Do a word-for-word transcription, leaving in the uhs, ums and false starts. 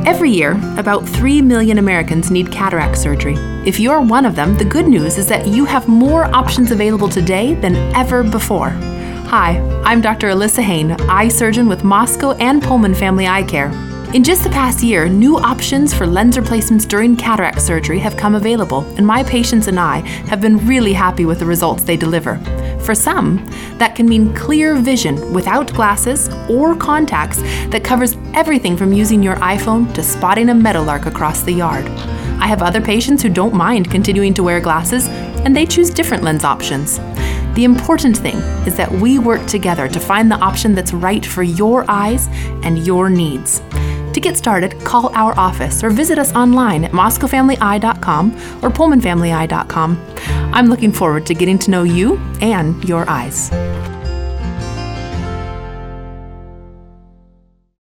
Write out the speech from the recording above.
Every year, about three million Americans need cataract surgery. If you're one of them, the good news is that you have more options available today than ever before. Hi, I'm Doctor Alyssa Hain, eye surgeon with Moscow and Pullman Family Eye Care. In just the past year, new options for lens replacements during cataract surgery have come available, and my patients and I have been really happy with the results they deliver. For some, that can mean clear vision without glasses or contacts that covers everything from using your iPhone to spotting a meadowlark across the yard. I have other patients who don't mind continuing to wear glasses, and they choose different lens options. The important thing is that we work together to find the option that's right for your eyes and your needs. To get started, call our office or visit us online at moscow family eye dot com or pullman family eye dot com. I'm looking forward to getting to know you and your eyes.